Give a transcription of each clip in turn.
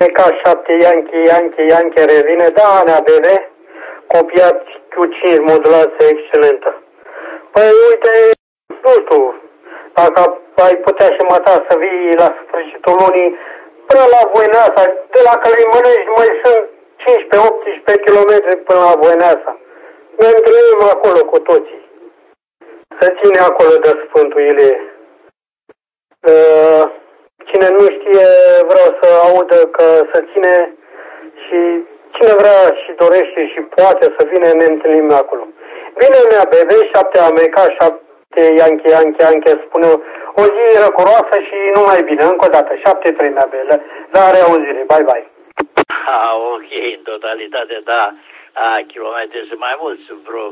K7 Yankee revine, da, Ana Bebe, copiat Q5 modulație excelentă. Păi uite, nu știu, dacă ai putea și mata să vii la sfârșitul lunii până la Voineasa, de la Călimănești mai sunt 15-18 km până la Voineasa. Ne întâlnim acolo cu toții. Se ține acolo de Sfântul Ilie. Cine nu știe, vreau să audă că se ține și cine vrea și dorește și poate să vină, ne întâlnim acolo. Bine, mea bebe, 7 America, 7 Yankee, spune o zi răcoroasă și numai bine, încă o dată, 7-3 mea bebe, la reauzire, bye. Ok, în totalitate, da, kilometri sunt mai mulți, sunt vreo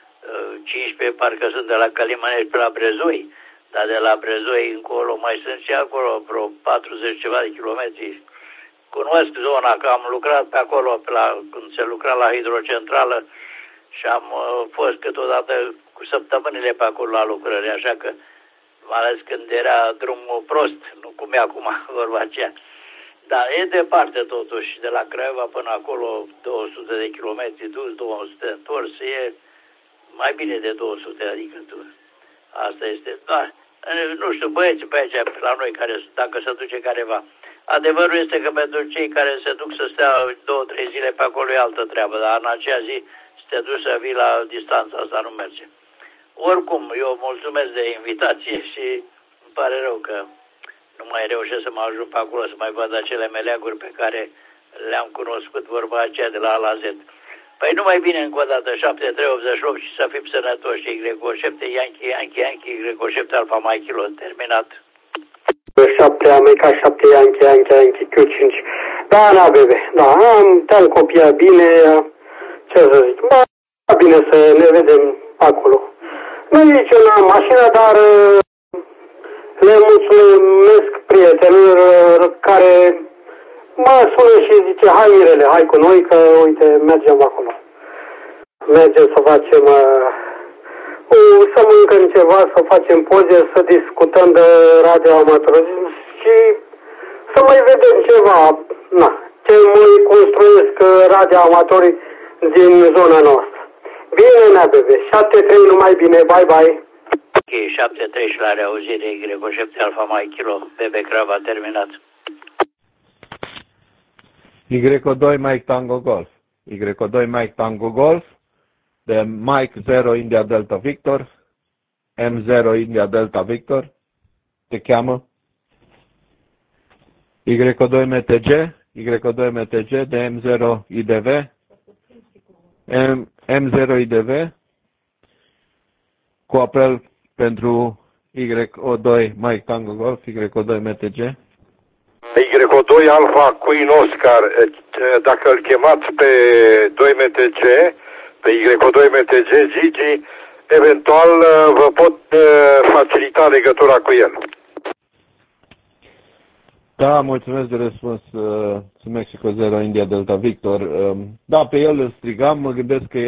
15, parcă sunt de la Călimănești pe la Brezoi. Dar de la Brezoi încolo mai sunt și acolo vreo 40 ceva de kilometri. Cunosc zona, că am lucrat pe acolo când se lucra la hidrocentrală și am fost câteodată cu săptămânile pe acolo la lucrări, așa că mai ales când era drumul prost, nu cum e acum vorba aceea. Dar e departe totuși, de la Craiova până acolo 200 de kilometri dus, 200 întors, e mai bine de 200, adică asta este, da. Nu știu, băieții pe aici, la noi, dacă se duce careva. Adevărul este că pentru cei care se duc să stea 2-3 zile pe acolo e altă treabă, dar în acea zi să te duci să vii la distanța asta nu merge. Oricum, eu mulțumesc de invitație și îmi pare rău că nu mai reușesc să mă ajung pe acolo să mai văd acele meleaguri pe care le-am cunoscut, vorba aceea de la A la Z. Păi numai bine încă o dată, 7388 și să fim sănătoși, Y7 Yankee, Y7 Alfa Mike Kilo, terminat. 7 America, 7 Yankee, Q5. Da, Ana Bebe, da, te-am copiat bine, ce să zic, bine să ne vedem acolo. Nu zic eu n-am mașină, dar le mulțumesc prietenilor care mă sună și zice, hai Mirele, hai cu noi, că uite, mergem acolo. Mergem să facem, să mâncăm ceva, să facem poze, să discutăm de radioamatorism și să mai vedem ceva, ce mai construiesc radioamatorii din zona noastră. Bine, nea bebe, 7-3, numai bine, bye. Ok, 7-3 și la reauzire, Y7 Alfa Mike Kilo, Bebe Crava, terminat. Y2 Mike Tango Golf. Y2 Mike Tango Golf. De Mike 0 India Delta Victor. M0 India Delta Victor. Te cheamă. Y2 MTG. Y2 MTG de M0 IDV. M0 IDV. Cu apel pentru Y2 Mike Tango Golf. Y2 MTG. Y2 Alfa Queen Oscar, dacă îl chemați pe 2MTG, pe Y2 MTG, Gigi, eventual vă pot facilita legătura cu el. Da, mulțumesc de răspuns. Sunt Mexico 0 India Delta Victor. Da, pe el îl strigam, mă gândesc că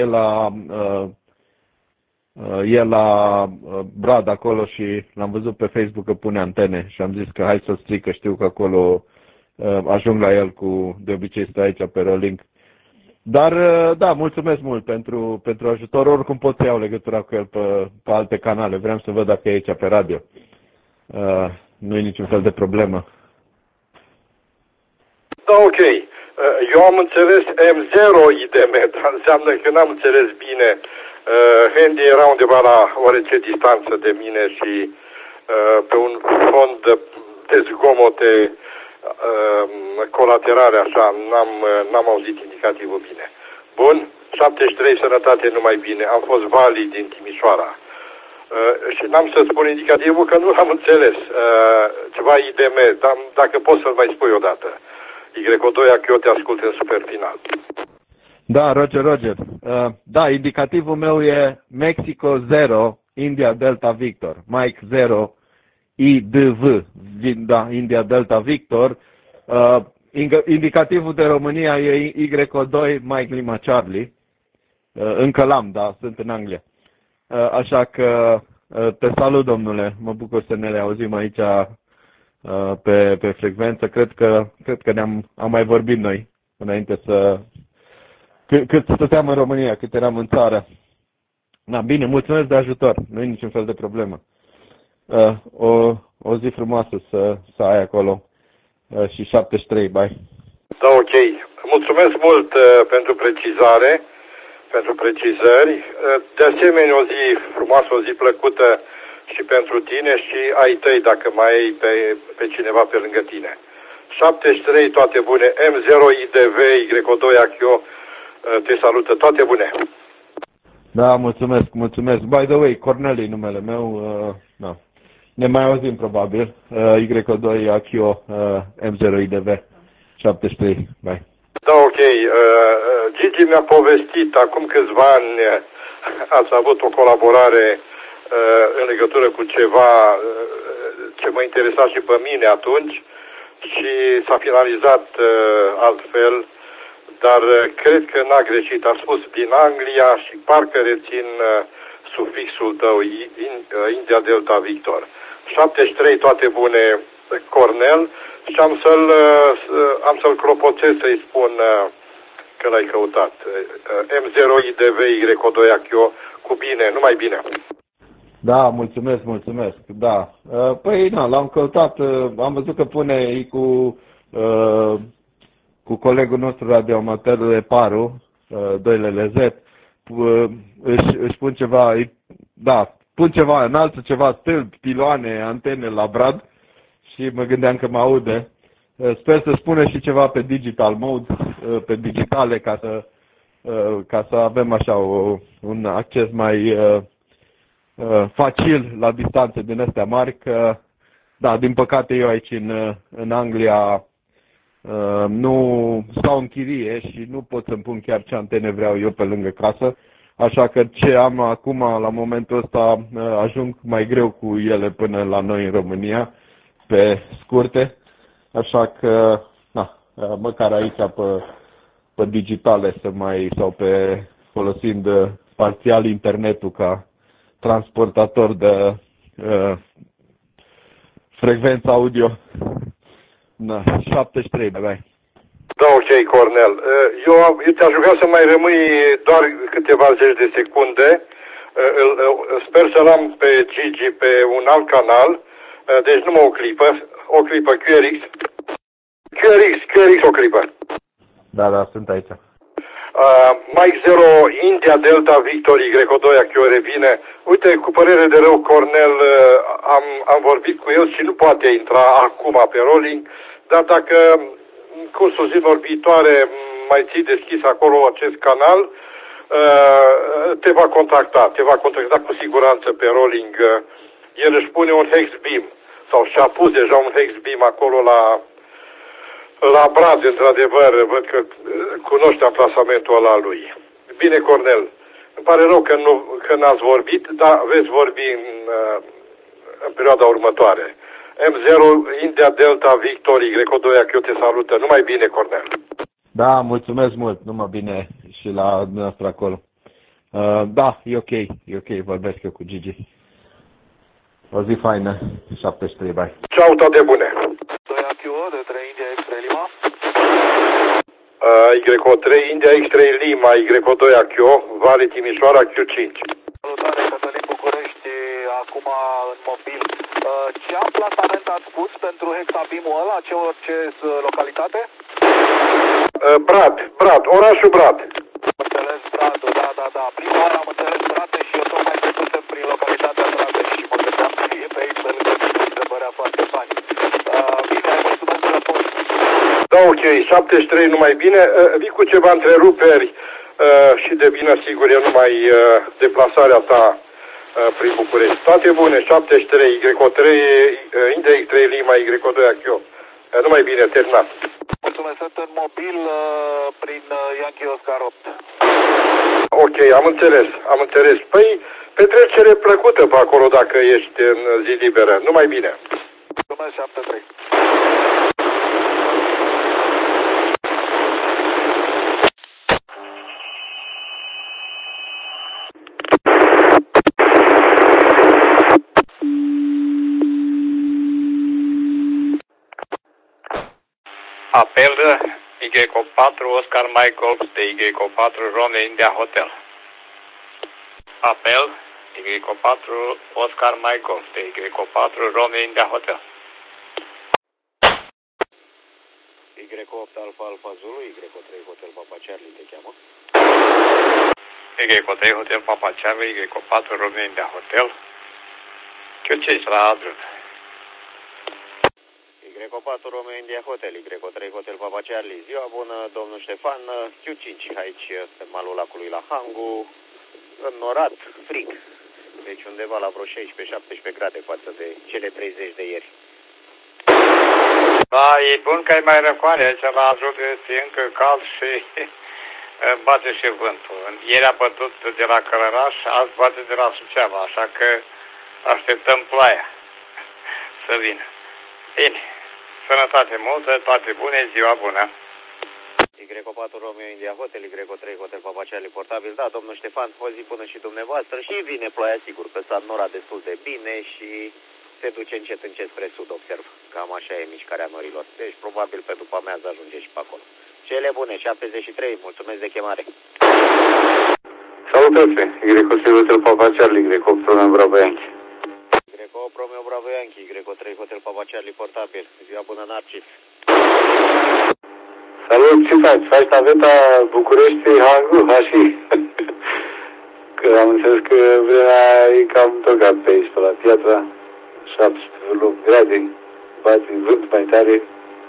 e la Brad acolo și l-am văzut pe Facebook că pune antene și am zis că hai să strig, că știu că acolo ajung la el de obicei stă aici pe Rolink. Dar da, mulțumesc mult pentru ajutor, oricum pot să iau legătura cu el pe alte canale, vreau să văd dacă e aici pe radio. Nu e niciun fel de problemă. Da, ok. Eu am înțeles M0 IDM, dar înseamnă că n-am înțeles bine. Andy era undeva la oarece distanță de mine și pe un fond de zgomote colaterale, așa, n-am auzit indicativul bine. Bun, 73, sănătate, numai bine. Am fost Vali din Timișoara. Și n-am să spun indicativul că nu l-am înțeles. Ceva IDM, dar dacă poți să-l mai spui odată. Y2, că eu te ascult în super final. Da, Roger. Da, indicativul meu e Mexico 0, India Delta Victor. Mike 0, IDV, da, India Delta Victor. Indicativul de România e Y2, Mike Lima Charlie. Încă l-am, da, sunt în Anglia. Așa că te salut, domnule, mă bucur să ne reauzim aici pe frecvență. Cred că am mai vorbit noi înainte cât stăteam în România, cât eram în țară. Na, bine, mulțumesc de ajutor, nu e niciun fel de problemă. O zi frumoasă să ai acolo și 73, bye. Da, ok. Mulțumesc mult pentru precizare, pentru precizări. De asemenea, o zi frumoasă, o zi plăcută și pentru tine și ai tăi, dacă mai ai pe cineva pe lângă tine. 73, toate bune. M0IDV, Y2AQ, te salută. Toate bune. Da, mulțumesc. By the way, Cornel e numele meu. Da. Ne mai auzim probabil. Y2AQ, M0IDV, 73, bye. Da, ok. Gigi mi-a povestit acum câțiva ani, ați avut o colaborare în legătură cu ceva ce mă interesa și pe mine atunci și s-a finalizat altfel, dar cred că n-a greșit. A spus din Anglia și parcă rețin sufixul tău, India Delta Victor. 73, toate bune, Cornel, și am să-l clopoțez să-i spun că l-ai căutat. M0IDV, Y2AQ, cu bine, numai bine. Da, mulțumesc, da. Păi, l-am căutat, am văzut că pune cu colegul nostru radioamator Paru, 2LZ, își pun ceva, pun ceva înalt, ceva stâlpi, piloane, antene la brad și mă gândeam că mă aude. Sper să spună și ceva pe digital mode, pe digitale, ca să avem așa un acces mai facil la distanțe din astea mari, că, da, din păcate eu aici în Anglia nu stau în chirie și nu pot să-mi pun chiar ce antene vreau eu pe lângă casă, așa că ce am acum, la momentul ăsta, ajung mai greu cu ele până la noi în România, pe scurte, așa că, măcar aici pe digitale sau folosind parțial internetul ca transportator de frecvență audio. 73, bye. Da, ok, Cornel. Eu te-aș ruga să mai rămâi doar câteva zeci de secunde. Sper să-l am pe Gigi pe un alt canal. Deci numai o clipă, QRX, o clipă. Da, sunt aici. Mike 0, India Delta Victor, Y2AQ revine. Uite, cu părere de rău, Cornel, am vorbit cu el și nu poate intra acum pe rolling, dar dacă în cursul zilor viitoare mai ții deschis acolo acest canal, te va contacta cu siguranță pe rolling. El își pune un hex beam sau și-a pus deja un hex beam acolo la brad, într-adevăr, văd că cunoște amplasamentul ăla lui. Bine, Cornel, îmi pare rău că n-ați vorbit, dar veți vorbi în perioada următoare. M0, India Delta Victor, Y2AQ te salută. Numai bine, Cornel. Da, mulțumesc mult, numai bine și la dumneavoastră acolo. Da, e ok, vorbesc eu cu Gigi. O zi faină, 73, bye. Ceau, toate bune. De 3 India X3 Lima. Y3 India X3 Lima, Y2AQ, Vale Timișoara, Q5. Salutare, Cătălin București, acum în mobil. Ce amplasament ați pus pentru hexabimul ăla? Ce localitate? Brad, orașul Brad. Am înțeles Bradul, da. Prima oară am înțeles Brade și eu tocmai trecusem prin localitatea Brade și mă gândeam că e pe aici, pe lângă mine, se părea foarte fain. Bine, mulțumesc de răspuns. Da, ok, 73 numai bine. Vii cu ceva întreruperi și de bine sigur e numai deplasarea ta prin București. Toate bune, 73, Y3, India X3 Lima, Y2AQ. Numai bine, terminat. Mulțumesc, sunt în mobil prin Yankee Oscar 8. Ok, am înțeles. Păi, petrecere plăcută pe acolo dacă ești în zi liberă. Numai bine. Mulțumesc, 73. Apel Y4 Oscar Mike Golf de Y4 Romeo India Hotel. Apel Y4 Oscar Mike Golf de Y4 Romeo India Hotel. Y8 Alfa Alfa Zulu, Y3 Hotel Papa Charlie te cheamă. Y3 Hotel Papa Charlie, Y4 Romeo India Hotel. Ce ești la adrut? Y4 Romeo India Hotel, Y3 Hotel Papa Charlie. Ziua bună, domnul Ștefan. Q5 aici pe malul lacului la Hangu. Înnorat, frig. Deci undeva la vreo 16-17 grade față de cele 30 de ieri. Da, e bun că ai mai răcoare aici la adrut, este încă cald și bate și vântul. Ieri a bătut de la Călăraș, azi bate de la Suceava, așa că așteptăm ploaia să vină. Bine, sănătate multă, toate bune, ziua bună. Y4 Romeo India Hotel, Y3 Hotel Papa Charlie portabil. Da, domnul Ștefan, o zi bună și dumneavoastră. Și vine ploaia, sigur, că s-a înnorat destul de bine și se duce încet spre sud, observ. Cam așa e mișcarea norilor. Deci probabil pe după amiază ajunge și pe acolo. Cele bune, 73, mulțumesc de chemare. Salutări, Y3 Hotel Papa Charlie, Y8 Romeo Bravo Yankee. Y8 Romeo Bravo Yankee, Y3 Hotel Papa Charlie portabil. Ziua bună, Narcis. Salut, ce faci? Faci naveta București Hangu, Hași? Că am înțeles că vremea e cam tocat pe aici, pe la Piatra. 17 grade, bate vânt mai tare.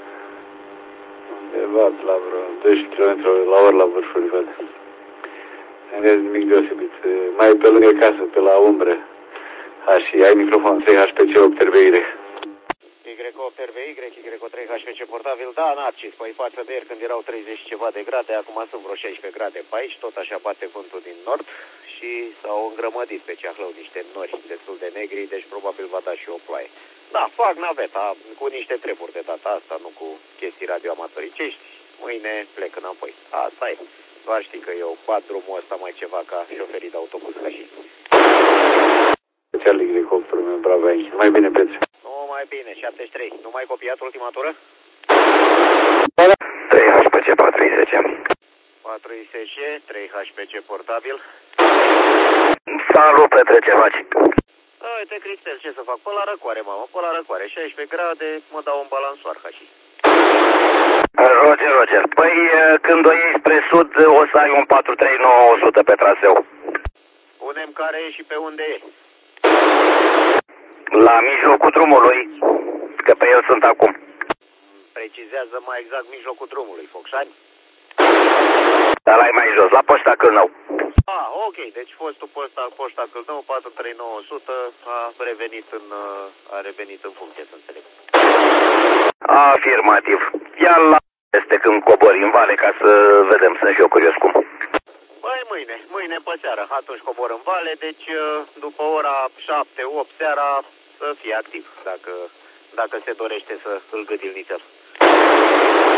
Undeva la vreo 12 km la oră la vârfuri, văd. Nu e nimic deosebit. Mai pe lângă casă, pe la umbră. Hași, ai microfon 3 HPC 8 RBY. Y8 RBY, Y3 HPC portabil. Da, Narcis, păi față de ieri când erau 30 ceva de grade, acum sunt vreo 16 grade pe aici, tot așa bate vântul din nord și s-au îngrămădit pe Ceahlău niște nori destul de negri, deci probabil va da și o ploaie. Da, fac naveta cu niște treburi de data asta, nu cu chestii radioamatoricești. Mâine plec înapoi. Asta e. Doar știi că eu bat drumul ăsta mai ceva ca șoferii de autobuz Hași. Charlie Y8 Romeo Bravo Yankee. Mai bine, preț. Mai bine, 73. Nu mai copiat ultima tură? 3 HPC 410. 410, 3 HPC portabil. Salut, Petre, ce faci? Uite, Cristel, ce să fac? Pe la răcoare, mamă, pe la răcoare. 16 grade, mă dau un balansoar, Hași. Roger. Păi, când o iei spre sud, o să ai un 439-100 pe traseu. Punem care e și pe unde e. La mijlocul drumului, că pe el sunt acum. Precizează mai exact mijlocul drumului, Focșani? Dar la mai jos, la poșta Câlnău. Ok, deci fostul poșta Câlnău, 439-100, a revenit în funcție, să înțeleg. Afirmativ. Ia la este când cobori în vale ca să vedem, sunt și eu curios cum. Păi mâine pe seară, atunci cobor în vale, deci după ora 7-8 seara să fie activ, dacă se dorește să îl gâdil nițel.